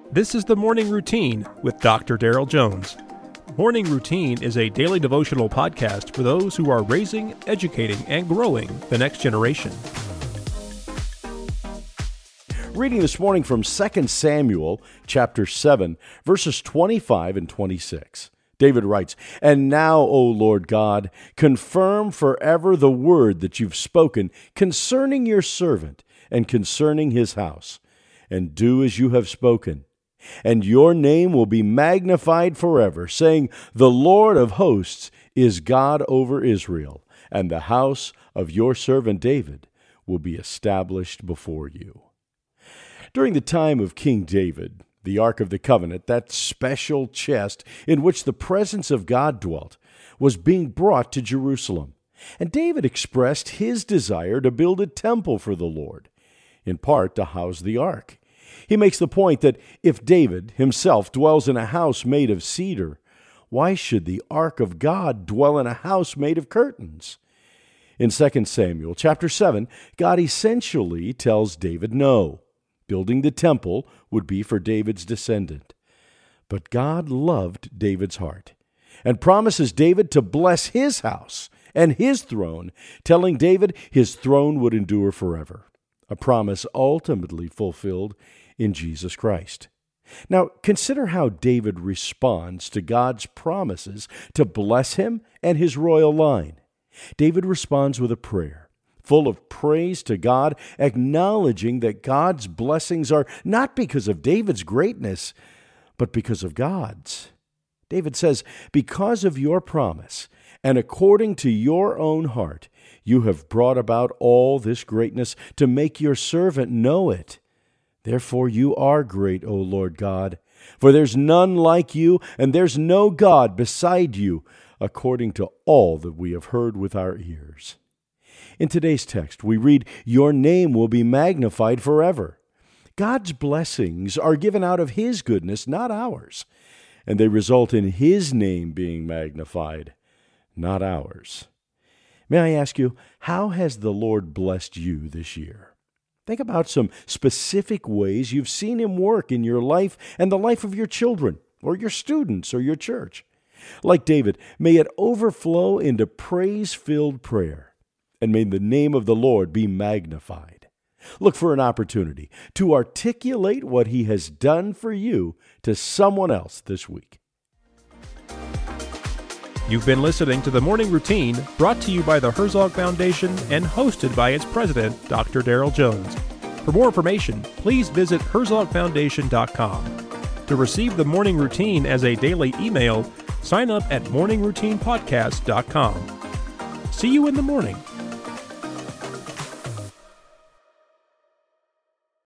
This is the Morning Routine with Dr. Daryl Jones. Morning Routine is a daily devotional podcast for those who are raising, educating, and growing the next generation. Reading this morning from 2 Samuel chapter 7, verses 25 and 26. David writes, "And now, O Lord God, confirm forever the word that you've spoken concerning your servant and concerning his house, and do as you have spoken. And your name will be magnified forever, saying, The Lord of hosts is God over Israel, and the house of your servant David will be established before you." During the time of King David, the Ark of the Covenant, that special chest in which the presence of God dwelt, was being brought to Jerusalem. And David expressed his desire to build a temple for the Lord, in part to house the Ark. He makes the point that if David himself dwells in a house made of cedar, why should the Ark of God dwell in a house made of curtains? In 2 Samuel chapter 7, God essentially tells David no. Building the temple would be for David's descendant. But God loved David's heart and promises David to bless his house and his throne, telling David his throne would endure forever, a promise ultimately fulfilled in Jesus Christ. Now, consider how David responds to God's promises to bless him and his royal line. David responds with a prayer, full of praise to God, acknowledging that God's blessings are not because of David's greatness, but because of God's. David says, "Because of your promise, and according to your own heart, you have brought about all this greatness to make your servant know it. Therefore you are great, O Lord God, for there's none like you, and there's no God beside you, according to all that we have heard with our ears." In today's text, we read, "Your name will be magnified forever." God's blessings are given out of His goodness, not ours, and they result in His name being magnified, not ours. May I ask you, how has the Lord blessed you this year? Think about some specific ways you've seen Him work in your life and the life of your children, or your students, or your church. Like David, may it overflow into praise-filled prayer, and may the name of the Lord be magnified. Look for an opportunity to articulate what He has done for you to someone else this week. You've been listening to the Morning Routine, brought to you by the Herzog Foundation and hosted by its president, Dr. Daryl Jones. For more information, please visit herzogfoundation.com. To receive the Morning Routine as a daily email, sign up at morningroutinepodcast.com. See you in the morning.